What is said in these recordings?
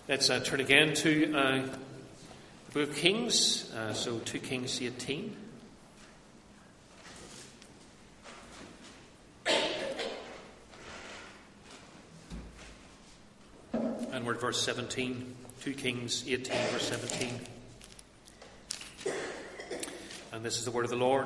Let's turn again to the book of Kings, so 2 Kings 18. And we're at verse 17, 2 Kings 18, verse 17. And this is the word of the Lord.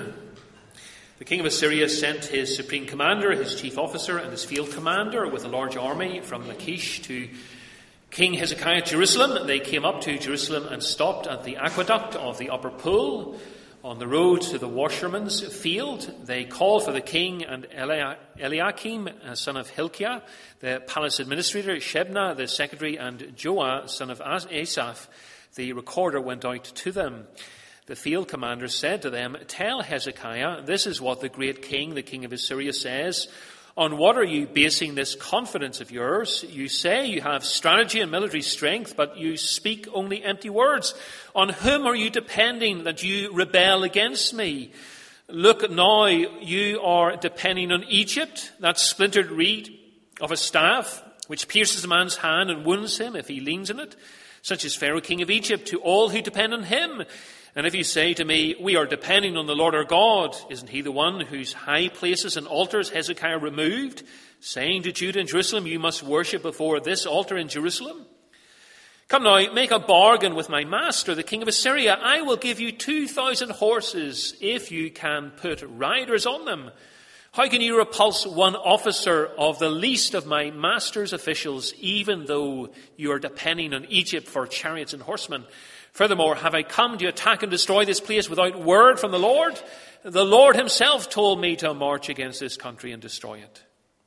The king of Assyria sent his supreme commander, his chief officer, and his field commander with a large army from Lachish to King Hezekiah at Jerusalem. They came up to Jerusalem and stopped at the aqueduct of the upper pool on the road to the washerman's field. They called for the king, and Eliakim, son of Hilkiah, the palace administrator, Shebna, the secretary, and Joah, son of Asaph, the recorder, went out to them. The field commander said to them, "Tell Hezekiah, this is what the great king, the king of Assyria, says. On what are you basing this confidence of yours? You say you have strategy and military strength, but you speak only empty words. On whom are you depending that you rebel against me? Look now, you are depending on Egypt, that splintered reed of a staff, which pierces a man's hand and wounds him if he leans on it. Such is Pharaoh, king of Egypt, to all who depend on him. And if you say to me, we are depending on the Lord our God, isn't he the one whose high places and altars Hezekiah removed, saying to Judah and Jerusalem, you must worship before this altar in Jerusalem? Come now, make a bargain with my master, the king of Assyria. I will give you 2,000 horses if you can put riders on them. How can you repulse one officer of the least of my master's officials, even though you are depending on Egypt for chariots and horsemen? Furthermore, have I come to attack and destroy this place without word from the Lord? The Lord himself told me to march against this country and destroy it."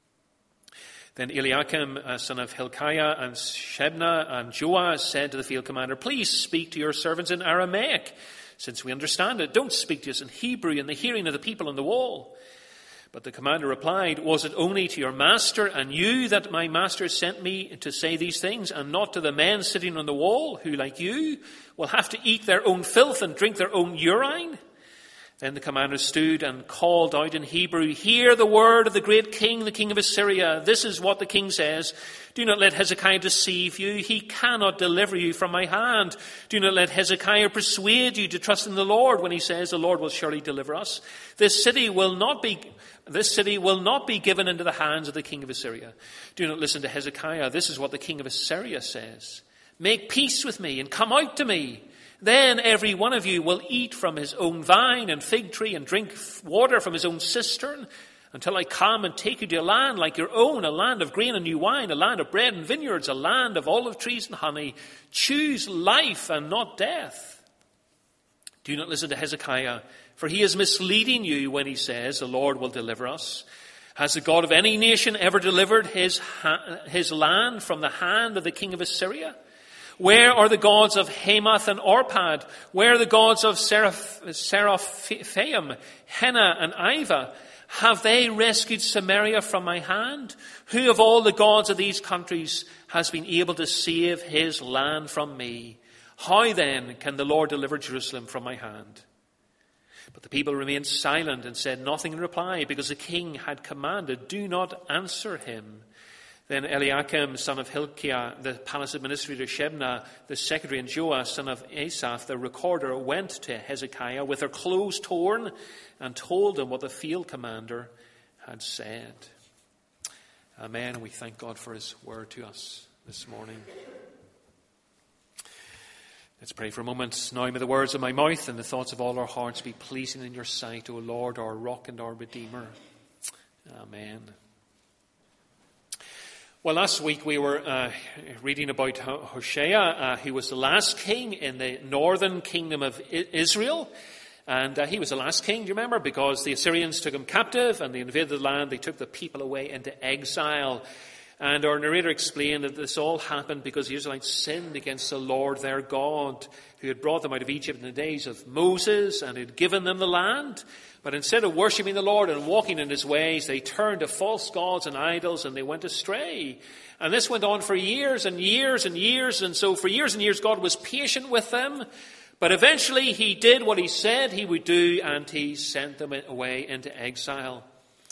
Then Eliakim, son of Hilkiah, and Shebna and Joah said to the field commander, "Please speak to your servants in Aramaic, since we understand it. Don't speak to us in Hebrew in the hearing of the people on the wall." But the commander replied, "Was it only to your master and you that my master sent me to say these things, and not to the men sitting on the wall, who, like you, will have to eat their own filth and drink their own urine?" Then the commander stood and called out in Hebrew, "Hear the word of the great king, the king of Assyria. This is what the king says. Do not let Hezekiah deceive you. He cannot deliver you from my hand. Do not let Hezekiah persuade you to trust in the Lord when he says, the Lord will surely deliver us. This city will not be given into the hands of the king of Assyria. Do not listen to Hezekiah. This is what the king of Assyria says. Make peace with me and come out to me. Then every one of you will eat from his own vine and fig tree and drink water from his own cistern until I come and take you to a land like your own, a land of grain and new wine, a land of bread and vineyards, a land of olive trees and honey. Choose life and not death. Do not listen to Hezekiah, for he is misleading you when he says, the Lord will deliver us. Has the God of any nation ever delivered his land from the hand of the king of Assyria? Where are the gods of Hamath and Arpad? Where are the gods of Seraphaim, Henna and Iva? Have they rescued Samaria from my hand? Who of all the gods of these countries has been able to save his land from me? How then can the Lord deliver Jerusalem from my hand?" But the people remained silent and said nothing in reply, because the king had commanded, "Do not answer him." Then Eliakim, son of Hilkiah, the palace administrator, Shebna, the secretary, and Joah, son of Asaph, the recorder, went to Hezekiah with their clothes torn and told him what the field commander had said. Amen. We thank God for his word to us this morning. Let's pray for a moment. Now may the words of my mouth and the thoughts of all our hearts be pleasing in your sight, O Lord, our rock and our redeemer. Amen. Well, last week we were reading about Hoshea, who was the last king in the northern kingdom of Israel. And he was the last king, do you remember? Because the Assyrians took him captive and they invaded the land. They took the people away into exile. And our narrator explained that this all happened because the Israelites sinned against the Lord their God, who had brought them out of Egypt in the days of Moses and had given them the land. But instead of worshipping the Lord and walking in his ways, they turned to false gods and idols and they went astray. And this went on for years and years and years. And so for years and years, God was patient with them. But eventually he did what he said he would do, and he sent them away into exile.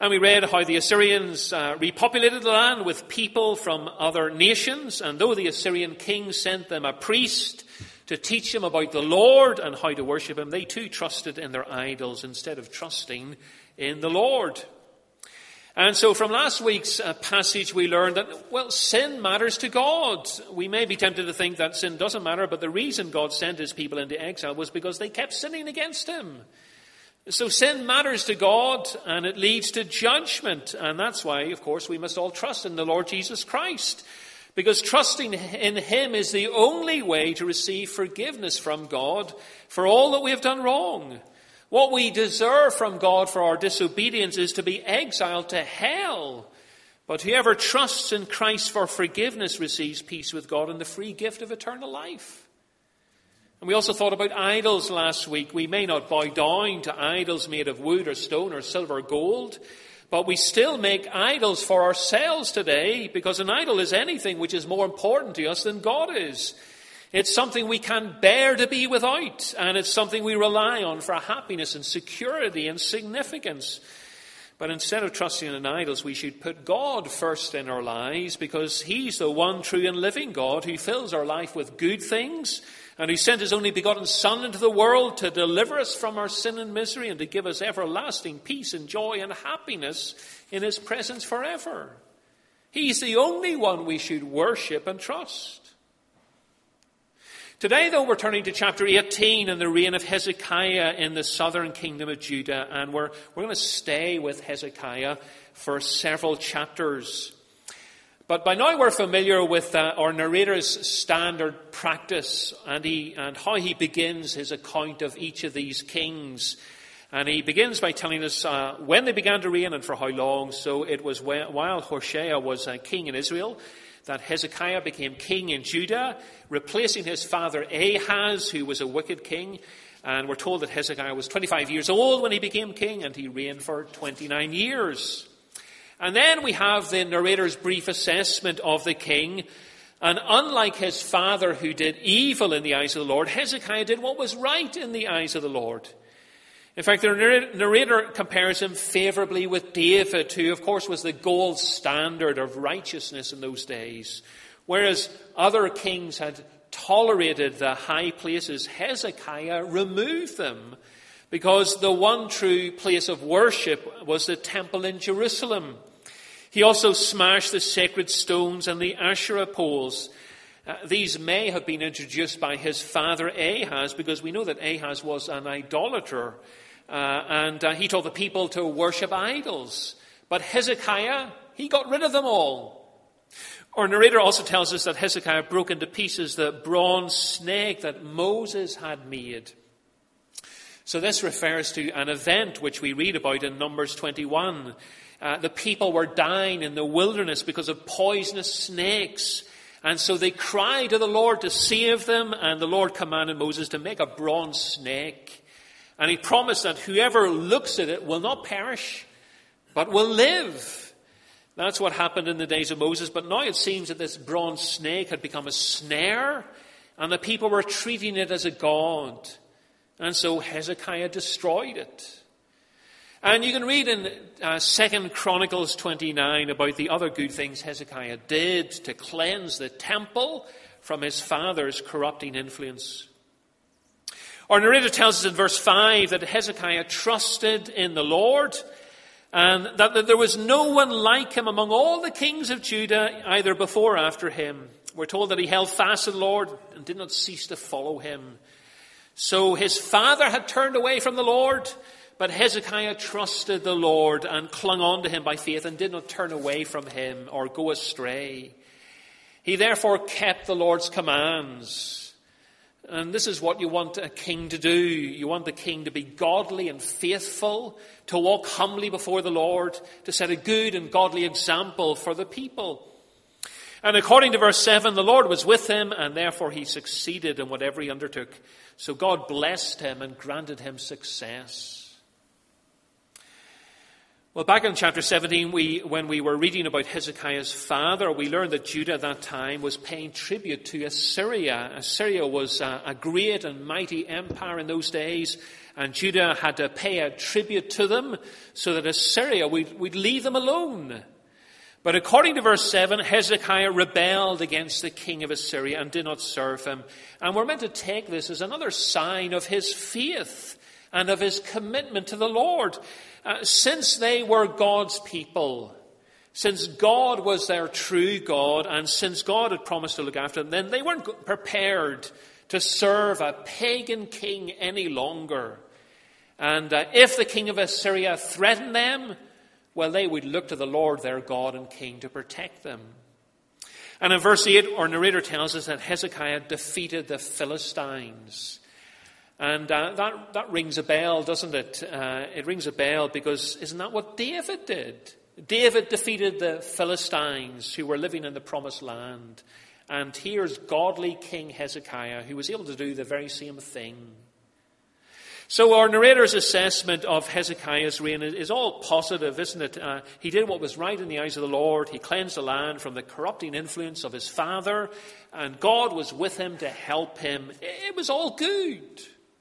And we read how the Assyrians repopulated the land with people from other nations. And though the Assyrian king sent them a priest to teach them about the Lord and how to worship him, they too trusted in their idols instead of trusting in the Lord. And so from last week's passage we learned that, well, sin matters to God. We may be tempted to think that sin doesn't matter, but the reason God sent his people into exile was because they kept sinning against him. So sin matters to God, and it leads to judgment. And that's why, of course, we must all trust in the Lord Jesus Christ. Because trusting in him is the only way to receive forgiveness from God for all that we have done wrong. What we deserve from God for our disobedience is to be exiled to hell. But whoever trusts in Christ for forgiveness receives peace with God and the free gift of eternal life. And we also thought about idols last week. We may not bow down to idols made of wood or stone or silver or gold, but we still make idols for ourselves today, because an idol is anything which is more important to us than God is. It's something we can't bear to be without, and it's something we rely on for happiness and security and significance. But instead of trusting in idols, we should put God first in our lives, because he's the one true and living God who fills our life with good things, and who sent his only begotten Son into the world to deliver us from our sin and misery and to give us everlasting peace and joy and happiness in his presence forever. He's the only one we should worship and trust. Today, though, we're turning to chapter 18 in the reign of Hezekiah in the southern kingdom of Judah, and we're going to stay with Hezekiah for several chapters. But by now we're familiar with our narrator's standard practice and how he begins his account of each of these kings. And he begins by telling us when they began to reign and for how long. So it was while Hoshea was king in Israel that Hezekiah became king in Judah, replacing his father Ahaz, who was a wicked king. And we're told that Hezekiah was 25 years old when he became king, and he reigned for 29 years. And then we have the narrator's brief assessment of the king. And unlike his father, who did evil in the eyes of the Lord, Hezekiah did what was right in the eyes of the Lord. In fact, the narrator compares him favorably with David, who, of course, was the gold standard of righteousness in those days. Whereas other kings had tolerated the high places, Hezekiah removed them, because the one true place of worship was the temple in Jerusalem. He also smashed the sacred stones and the Asherah poles. These may have been introduced by his father Ahaz, because we know that Ahaz was an idolater, and he told the people to worship idols. But Hezekiah, he got rid of them all. Our narrator also tells us that Hezekiah broke into pieces the bronze snake that Moses had made. So this refers to an event which we read about in Numbers 21. The people were dying in the wilderness because of poisonous snakes. And so they cried to the Lord to save them, and the Lord commanded Moses to make a bronze snake. And he promised that whoever looks at it will not perish, but will live. That's what happened in the days of Moses. But now it seems that this bronze snake had become a snare, and the people were treating it as a god. And so Hezekiah destroyed it. And you can read in 2 Chronicles 29 about the other good things Hezekiah did to cleanse the temple from his father's corrupting influence. Our narrator tells us in verse 5 that Hezekiah trusted in the Lord, and that there was no one like him among all the kings of Judah, either before or after him. We're told that he held fast to the Lord and did not cease to follow him. So his father had turned away from the Lord, but Hezekiah trusted the Lord and clung on to him by faith and did not turn away from him or go astray. He therefore kept the Lord's commands. And this is what you want a king to do. You want the king to be godly and faithful, to walk humbly before the Lord, to set a good and godly example for the people. And according to verse 7, the Lord was with him, and therefore he succeeded in whatever he undertook. So God blessed him and granted him success. Well, back in chapter 17, when we were reading about Hezekiah's father, we learned that Judah at that time was paying tribute to Assyria. Assyria was a great and mighty empire in those days, and Judah had to pay a tribute to them so that Assyria would leave them alone. But according to verse 7, Hezekiah rebelled against the king of Assyria and did not serve him. And we're meant to take this as another sign of his faith and of his commitment to the Lord. Since they were God's people, since God was their true God, and since God had promised to look after them, then they weren't prepared to serve a pagan king any longer. And if the king of Assyria threatened them, well, they would look to the Lord, their God and King, to protect them. And in verse 8, our narrator tells us that Hezekiah defeated the Philistines. And that rings a bell, doesn't it? It rings a bell because isn't that what David did? David defeated the Philistines who were living in the promised land. And here's godly King Hezekiah who was able to do the very same thing. So our narrator's assessment of Hezekiah's reign is all positive, isn't it? He did what was right in the eyes of the Lord. He cleansed the land from the corrupting influence of his father, and God was with him to help him. It was all good.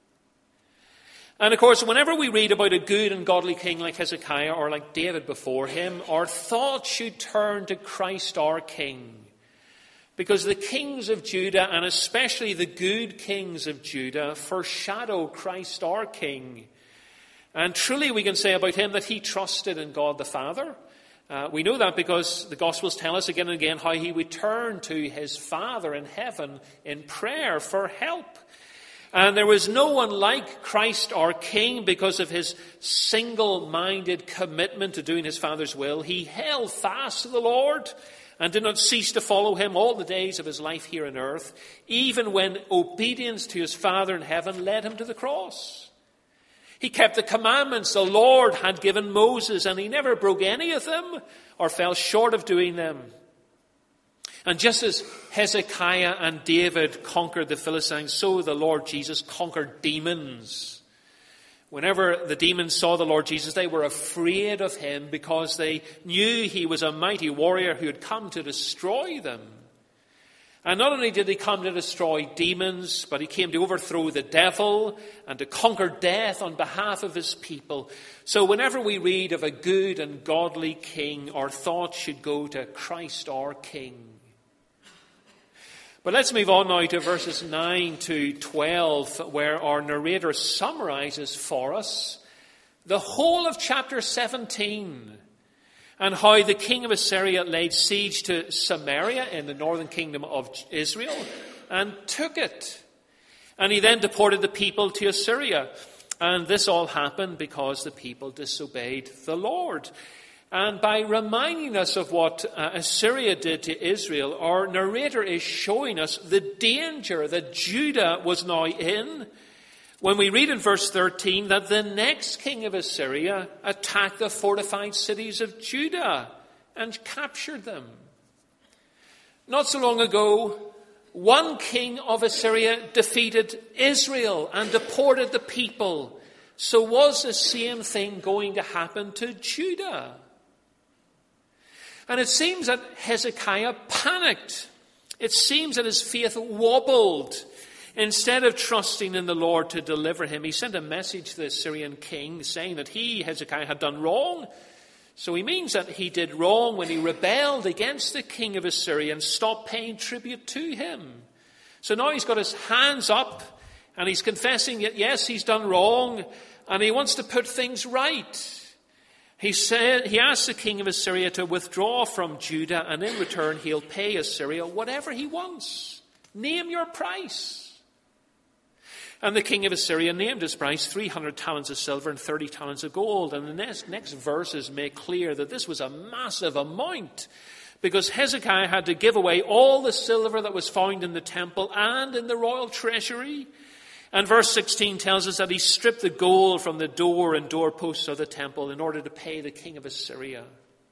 And of course, whenever we read about a good and godly king like Hezekiah or like David before him, our thoughts should turn to Christ our King. Because the kings of Judah, and especially the good kings of Judah, foreshadow Christ our King. And truly we can say about him that he trusted in God the Father. We know that because the Gospels tell us again and again how he would turn to his Father in heaven in prayer for help. And there was no one like Christ our King because of his single-minded commitment to doing his Father's will. He held fast to the Lord and did not cease to follow him all the days of his life here on earth, even when obedience to his Father in heaven led him to the cross. He kept the commandments the Lord had given Moses, and he never broke any of them or fell short of doing them. And just as Hezekiah and David conquered the Philistines, so the Lord Jesus conquered demons. Whenever the demons saw the Lord Jesus, they were afraid of him because they knew he was a mighty warrior who had come to destroy them. And not only did he come to destroy demons, but he came to overthrow the devil and to conquer death on behalf of his people. So whenever we read of a good and godly king, our thoughts should go to Christ our King. But let's move on now to verses 9 to 12, where our narrator summarizes for us the whole of chapter 17 and how the king of Assyria laid siege to Samaria in the northern kingdom of Israel and took it. And he then deported the people to Assyria. And this all happened because the people disobeyed the Lord. And by reminding us of what Assyria did to Israel, our narrator is showing us the danger that Judah was now in. When we read in verse 13 that the next king of Assyria attacked the fortified cities of Judah and captured them. Not so long ago, one king of Assyria defeated Israel and deported the people. So was the same thing going to happen to Judah? And it seems that Hezekiah panicked. It seems that his faith wobbled. Instead of trusting in the Lord to deliver him, he sent a message to the Assyrian king saying that he, Hezekiah, had done wrong. So he means that he did wrong when he rebelled against the king of Assyria and stopped paying tribute to him. So now he's got his hands up and he's confessing that yes, he's done wrong and he wants to put things right. He asked the king of Assyria to withdraw from Judah, and in return he'll pay Assyria whatever he wants. Name your price. And the king of Assyria named his price 300 talents of silver and 30 talents of gold. And the next verses make clear that this was a massive amount, because Hezekiah had to give away all the silver that was found in the temple and in the royal treasury. And verse 16 tells us that he stripped the gold from the door and doorposts of the temple in order to pay the king of Assyria.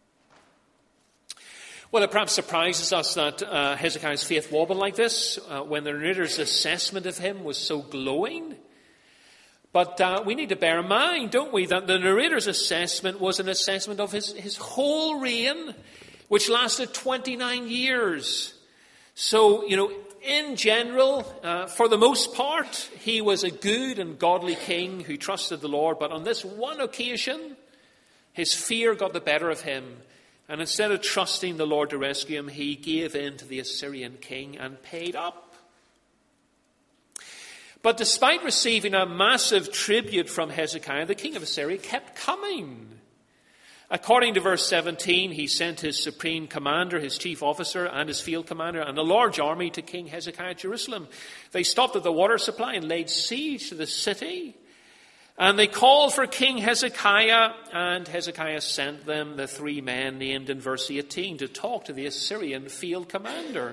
Well, it perhaps surprises us that Hezekiah's faith wobbled like this when the narrator's assessment of him was so glowing. But we need to bear in mind, don't we, that the narrator's assessment was an assessment of his whole reign, which lasted 29 years. So, in general, for the most part, he was a good and godly king who trusted the Lord. But on this one occasion, his fear got the better of him. And instead of trusting the Lord to rescue him, he gave in to the Assyrian king and paid up. But despite receiving a massive tribute from Hezekiah, the king of Assyria kept coming. According to verse 17, he sent his supreme commander, his chief officer, and his field commander, and a large army to King Hezekiah at Jerusalem. They stopped at the water supply and laid siege to the city. And they called for King Hezekiah, and Hezekiah sent them the 3 men named in verse 18 to talk to the Assyrian field commander.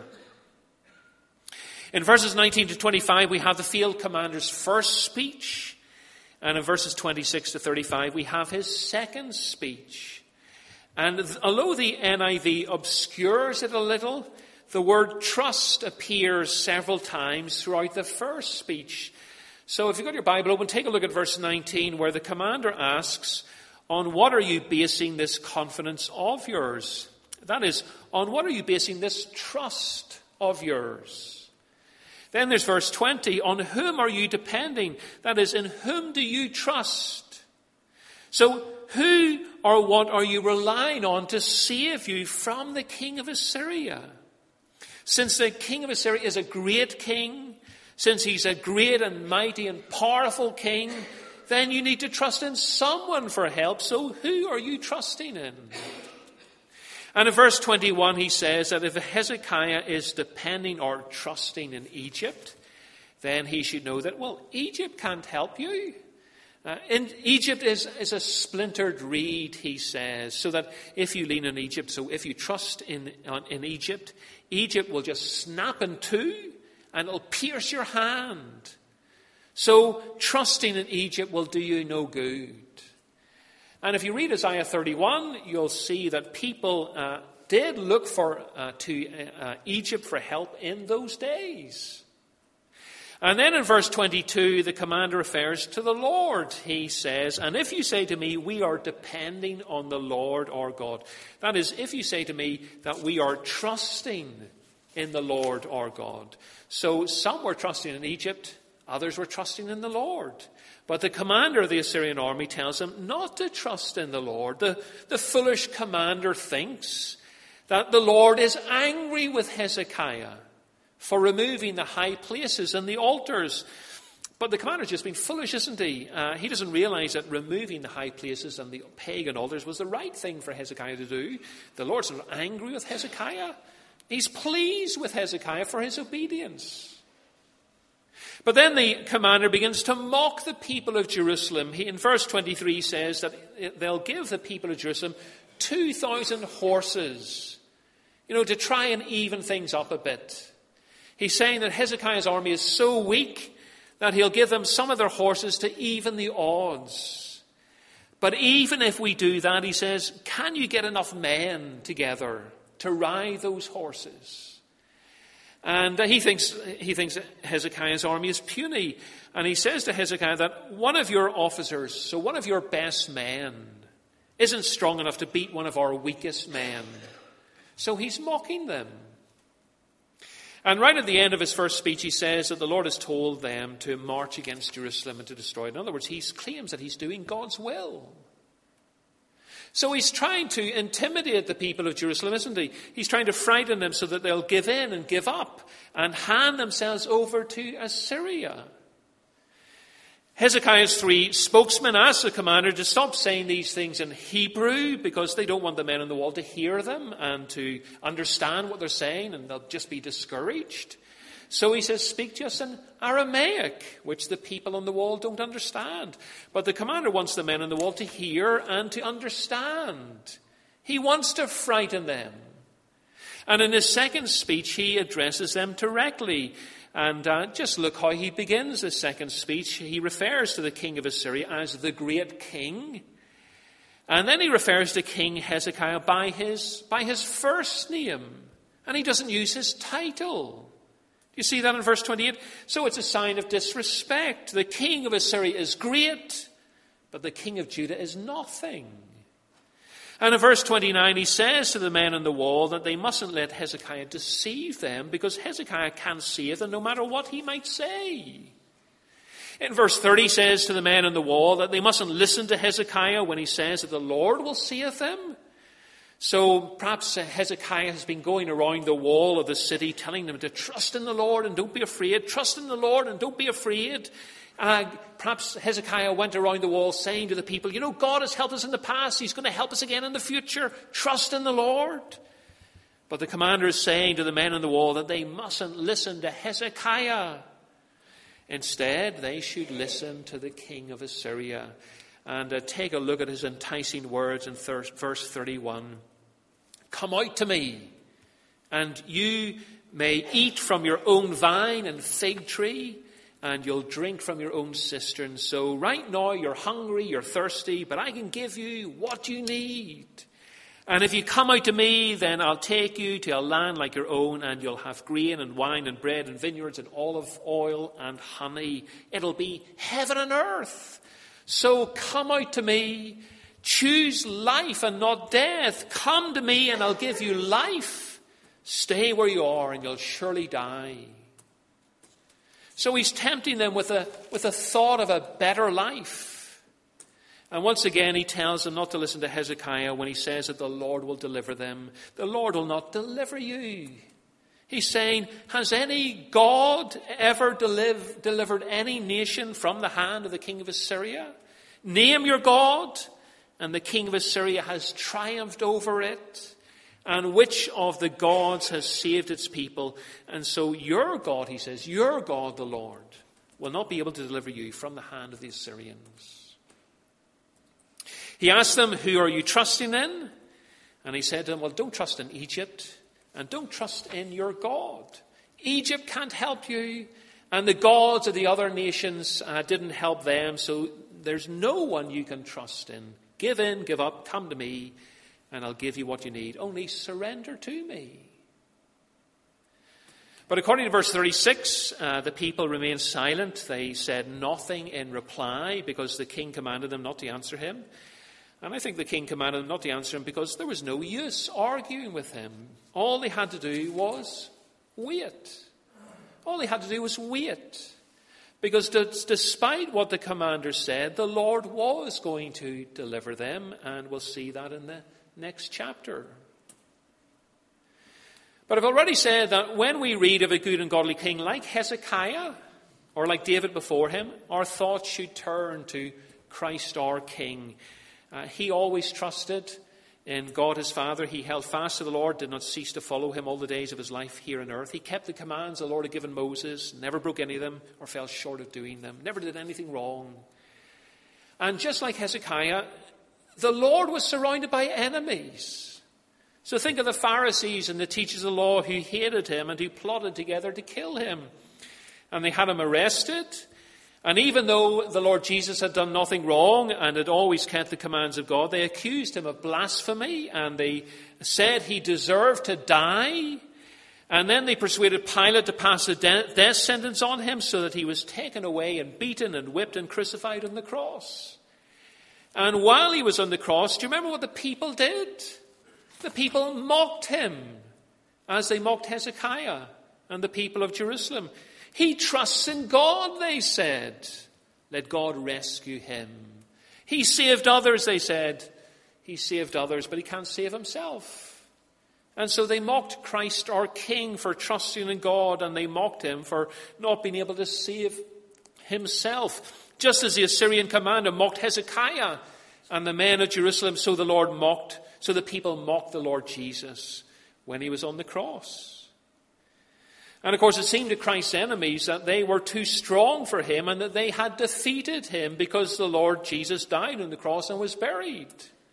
In verses 19 to 25, we have the field commander's first speech. And in verses 26 to 35, we have his second speech. And although the NIV obscures it a little, the word trust appears several times throughout the first speech. So if you've got your Bible open, take a look at verse 19, where the commander asks, "On what are you basing this confidence of yours?" That is, on what are you basing this trust of yours? Then there's verse 20, "On whom are you depending?" That is, in whom do you trust? So who or what are you relying on to save you from the king of Assyria? Since the king of Assyria is a great king, since he's a great and mighty and powerful king, then you need to trust in someone for help. So who are you trusting in? And in verse 21, he says that if Hezekiah is depending or trusting in Egypt, then he should know that, Egypt can't help you. Egypt is a splintered reed, he says, so that if you lean on Egypt, so if you trust in Egypt, Egypt will just snap in two and it'll pierce your hand. So trusting in Egypt will do you no good. And if you read Isaiah 31, you'll see that people did look to Egypt for help in those days. And then in verse 22, the commander refers to the Lord. He says, "And if you say to me, we are depending on the Lord our God." That is, if you say to me that we are trusting in the Lord our God. So some were trusting in Egypt, others were trusting in the Lord. But the commander of the Assyrian army tells him not to trust in the Lord. The foolish commander thinks that the Lord is angry with Hezekiah for removing the high places and the altars. But the commander's just been foolish, isn't he? He doesn't realize that removing the high places and the pagan altars was the right thing for Hezekiah to do. The Lord's not angry with Hezekiah. He's pleased with Hezekiah for his obedience. But then the commander begins to mock the people of Jerusalem. He, in verse 23, says that they'll give the people of Jerusalem 2,000 horses, to try and even things up a bit. He's saying that Hezekiah's army is so weak that he'll give them some of their horses to even the odds. But even if we do that, he says, can you get enough men together to ride those horses? And he thinks Hezekiah's army is puny. And he says to Hezekiah that one of your officers, so one of your best men, isn't strong enough to beat one of our weakest men. So he's mocking them. And right at the end of his first speech, he says that the Lord has told them to march against Jerusalem and to destroy it. In other words, he claims that he's doing God's will. So he's trying to intimidate the people of Jerusalem, isn't he? He's trying to frighten them so that they'll give in and give up and hand themselves over to Assyria. Hezekiah's 3 spokesmen asked the commander to stop saying these things in Hebrew because they don't want the men on the wall to hear them and to understand what they're saying, and they'll just be discouraged. So he says, speak to us in Aramaic, which the people on the wall don't understand. But the commander wants the men on the wall to hear and to understand. He wants to frighten them. And in his second speech, he addresses them directly. And just look how he begins his second speech. He refers to the king of Assyria as the great king. And then he refers to King Hezekiah by his first name. And he doesn't use his title. You see that in verse 28? So it's a sign of disrespect. The king of Assyria is great, but the king of Judah is nothing. And in verse 29, he says to the men on the wall that they mustn't let Hezekiah deceive them, because Hezekiah can't save them no matter what he might say. In verse 30, he says to the men on the wall that they mustn't listen to Hezekiah when he says that the Lord will save them. So perhaps Hezekiah has been going around the wall of the city telling them to trust in the Lord and don't be afraid. Trust in the Lord and don't be afraid. Perhaps Hezekiah went around the wall saying to the people, you know, God has helped us in the past. He's going to help us again in the future. Trust in the Lord. But the commander is saying to the men on the wall that they mustn't listen to Hezekiah. Instead, they should listen to the king of Assyria. And take a look at his enticing words in verse 31. Come out to me, and you may eat from your own vine and fig tree, and you'll drink from your own cistern. So right now you're hungry, you're thirsty, but I can give you what you need. And if you come out to me, then I'll take you to a land like your own, and you'll have grain and wine and bread and vineyards and olive oil and honey. It'll be heaven and earth. So come out to me, choose life and not death. Come to me and I'll give you life. Stay where you are and you'll surely die. So he's tempting them with a thought of a better life. And once again he tells them not to listen to Hezekiah when he says that the Lord will deliver them. The Lord will not deliver you. He's saying, has any God ever delivered any nation from the hand of the king of Assyria? Name your God. And the king of Assyria has triumphed over it. And which of the gods has saved its people? And so your God, he says, your God, the Lord, will not be able to deliver you from the hand of the Assyrians. He asked them, who are you trusting in? And he said to them, well, don't trust in Egypt. And don't trust in your God. Egypt can't help you. And the gods of the other nations didn't help them. So there's no one you can trust in. Give in, give up, come to me, and I'll give you what you need. Only surrender to me. But according to verse 36, the people remained silent. They said nothing in reply because the king commanded them not to answer him. And I think the king commanded them not to answer him because there was no use arguing with him. All they had to do was wait. All they had to do was wait. Because despite what the commander said, the Lord was going to deliver them. And we'll see that in the next chapter. But I've already said that when we read of a good and godly king like Hezekiah, or like David before him, our thoughts should turn to Christ our King. He always trusted in God his Father. He held fast to the Lord, did not cease to follow him all the days of his life here on earth. He kept the commands the Lord had given Moses, never broke any of them or fell short of doing them, never did anything wrong. And just like Hezekiah, the Lord was surrounded by enemies. So think of the Pharisees and the teachers of the law who hated him and who plotted together to kill him. And they had him arrested. And even though the Lord Jesus had done nothing wrong and had always kept the commands of God, they accused him of blasphemy and they said he deserved to die. And then they persuaded Pilate to pass a death sentence on him so that he was taken away and beaten and whipped and crucified on the cross. And while he was on the cross, do you remember what the people did? The people mocked him as they mocked Hezekiah and the people of Jerusalem. He trusts in God, they said. Let God rescue him. He saved others, they said. He saved others, but he can't save himself. And so they mocked Christ our King for trusting in God, and they mocked him for not being able to save himself. Just as the Assyrian commander mocked Hezekiah and the men of Jerusalem, so the people mocked the Lord Jesus when he was on the cross. And of course, it seemed to Christ's enemies that they were too strong for him and that they had defeated him because the Lord Jesus died on the cross and was buried.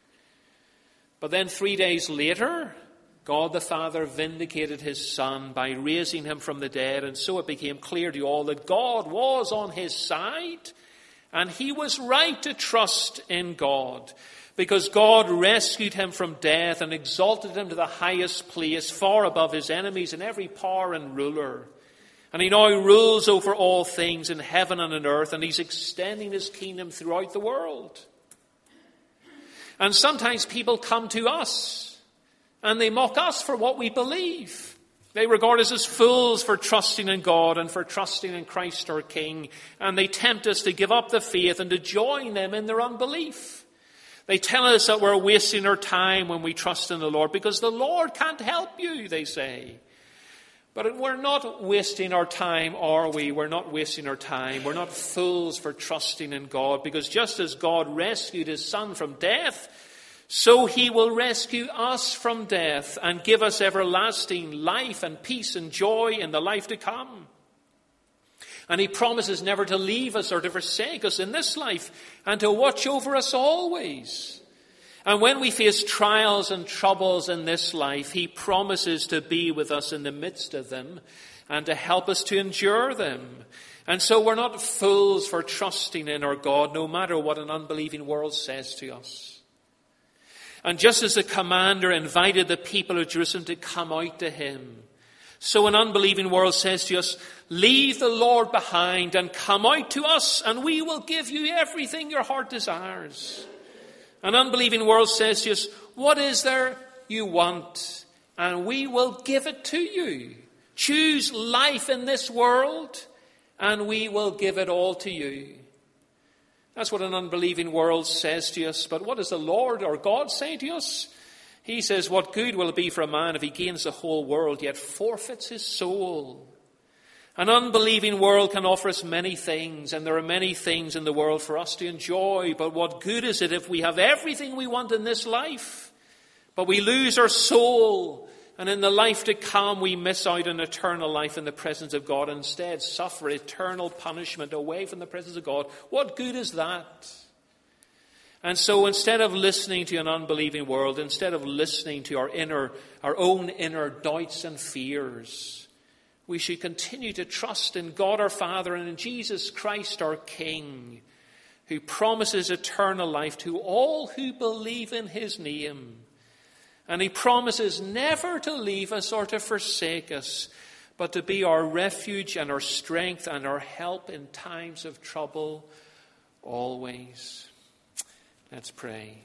But then 3 days later, God the Father vindicated his Son by raising him from the dead. And so it became clear to all that God was on his side and he was right to trust in God. Because God rescued him from death and exalted him to the highest place, far above his enemies and every power and ruler. And he now rules over all things in heaven and on earth, and he's extending his kingdom throughout the world. And sometimes people come to us and they mock us for what we believe. They regard us as fools for trusting in God and for trusting in Christ our King. And they tempt us to give up the faith and to join them in their unbelief. They tell us that we're wasting our time when we trust in the Lord because the Lord can't help you, they say. But we're not wasting our time, are we? We're not wasting our time. We're not fools for trusting in God, because just as God rescued his Son from death, so he will rescue us from death and give us everlasting life and peace and joy in the life to come. And he promises never to leave us or to forsake us in this life and to watch over us always. And when we face trials and troubles in this life, he promises to be with us in the midst of them and to help us to endure them. And so we're not fools for trusting in our God, no matter what an unbelieving world says to us. And just as the commander invited the people of Jerusalem to come out to him, so an unbelieving world says to us, leave the Lord behind and come out to us, and we will give you everything your heart desires. An unbelieving world says to us, what is there you want? And we will give it to you. Choose life in this world, and we will give it all to you. That's what an unbelieving world says to us. But what does the Lord or God say to us? He says, what good will it be for a man if he gains the whole world, yet forfeits his soul? An unbelieving world can offer us many things, and there are many things in the world for us to enjoy. But what good is it if we have everything we want in this life, but we lose our soul, and in the life to come we miss out on eternal life in the presence of God, and instead suffer eternal punishment away from the presence of God? What good is that? And so instead of listening to an unbelieving world, instead of listening to our own inner doubts and fears, we should continue to trust in God our Father and in Jesus Christ our King, who promises eternal life to all who believe in his name. And he promises never to leave us or to forsake us, but to be our refuge and our strength and our help in times of trouble always. Let's pray.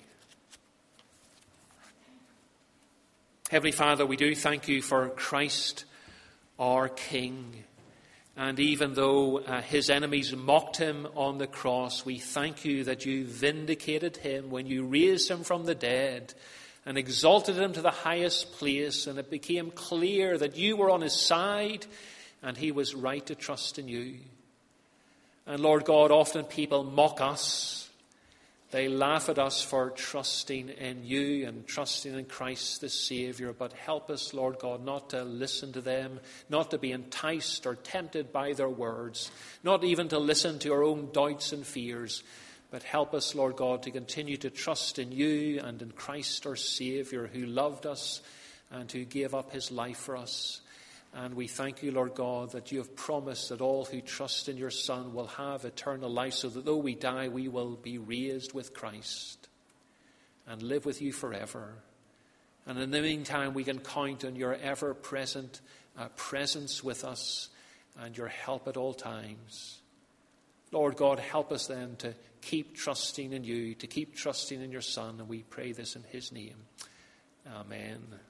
Heavenly Father, we do thank you for Christ our King. And even though his enemies mocked him on the cross, we thank you that you vindicated him when you raised him from the dead and exalted him to the highest place. And it became clear that you were on his side and he was right to trust in you. And Lord God, often people mock us. They laugh at us for trusting in you and trusting in Christ the Saviour. But help us, Lord God, not to listen to them, not to be enticed or tempted by their words, not even to listen to our own doubts and fears. But help us, Lord God, to continue to trust in you and in Christ our Saviour, who loved us and who gave up his life for us. And we thank you, Lord God, that you have promised that all who trust in your Son will have eternal life, so that though we die, we will be raised with Christ and live with you forever. And in the meantime, we can count on your ever-present presence with us and your help at all times. Lord God, help us then to keep trusting in you, to keep trusting in your Son, and we pray this in his name. Amen.